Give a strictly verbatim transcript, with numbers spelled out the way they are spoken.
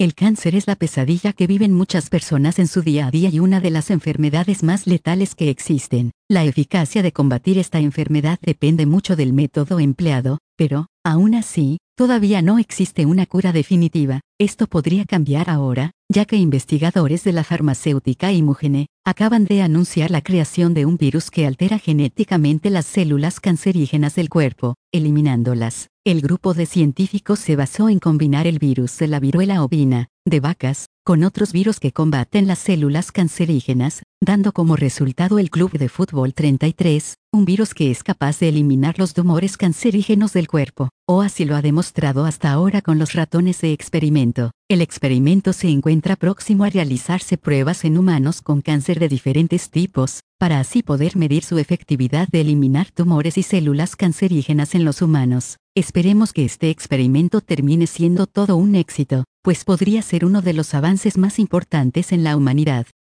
El cáncer es la pesadilla que viven muchas personas en su día a día y una de las enfermedades más letales que existen. La eficacia de combatir esta enfermedad depende mucho del método empleado, pero, aún así, todavía no existe una cura definitiva. Esto podría cambiar ahora, ya que investigadores de la farmacéutica Imugene acaban de anunciar la creación de un virus que altera genéticamente las células cancerígenas del cuerpo, eliminándolas. El grupo de científicos se basó en combinar el virus de la viruela ovina, de vacas, con otros virus que combaten las células cancerígenas, dando como resultado el Club de Fútbol treinta y tres, un virus que es capaz de eliminar los tumores cancerígenos del cuerpo, o así lo ha demostrado hasta ahora con los ratones de experimento. El experimento se encuentra próximo a realizarse pruebas en humanos con cáncer de diferentes tipos, para así poder medir su efectividad de eliminar tumores y células cancerígenas en los humanos. Esperemos que este experimento termine siendo todo un éxito, pues podría ser uno de los avances más importantes en la humanidad.